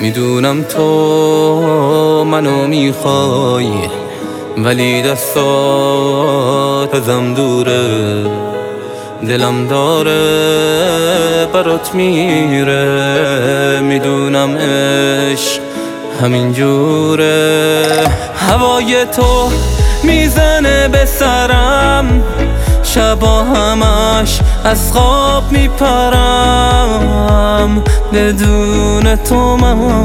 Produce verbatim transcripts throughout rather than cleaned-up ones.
میدونم تو منو میخوای، ولی دستات ازم دوره، دلم داره برات میره. میدونم عشق همین جوره، هوای تو میزنه به سرم، شبا همش از خواب میپرم. بدون تو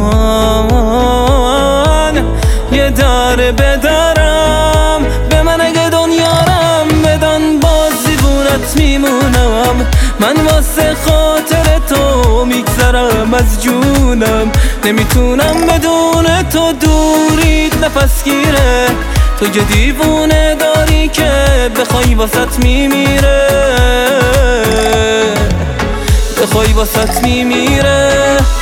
من یه در بدرم، به من اگه دنیارم بدن باز زیبونت میمونم. من واسه خاطر تو میگذرم از جونم، نمیتونم بدون تو دوریت نفس گیره. تو یه دیوونه داری که بخوای واسط میمیره، بخوای واسط میمیره.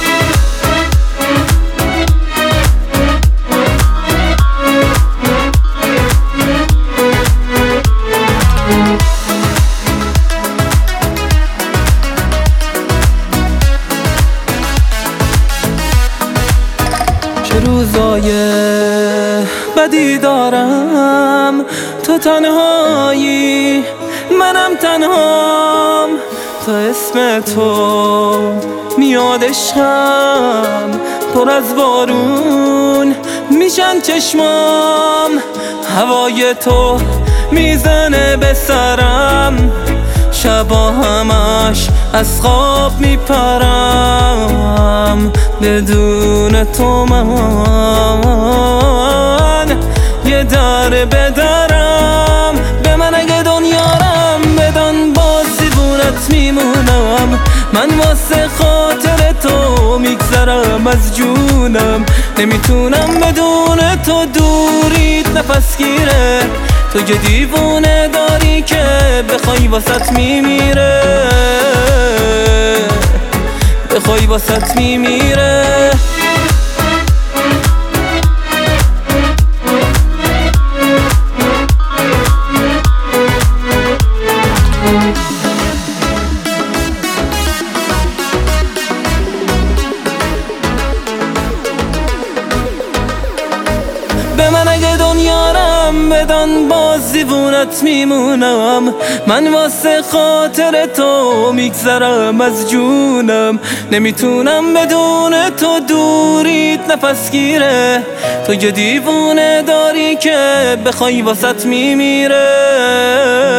چه روزای بدی دارم، تو تنهایی منم تنهام. تا اسم تو میاد عشقم، پر از بارون میشن چشمام. هوای تو میزنه به سرم، شبا همش از خواب میپرم. بدون تو من یه در بدرم، به من اگه دنیارم بدن باز زیبونت میمونم. من واسه خاطر تو میگذرم از جونم، نمیتونم بدون تو دوریت نفس گیره. تو یه دیوونه داری که بخوای واسط میمیره، بخوای واسط میمیره. به من اگه دنیارم بدن باز زیبونت میمونم. من واسه خاطر تو میگذرم از جونم، نمیتونم بدون تو دوریت نفس گیره. تو یه دیوونه داری که بخوای واسط میمیره،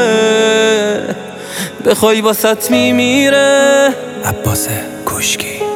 بخوای واسط میمیره. عباس کوشکی.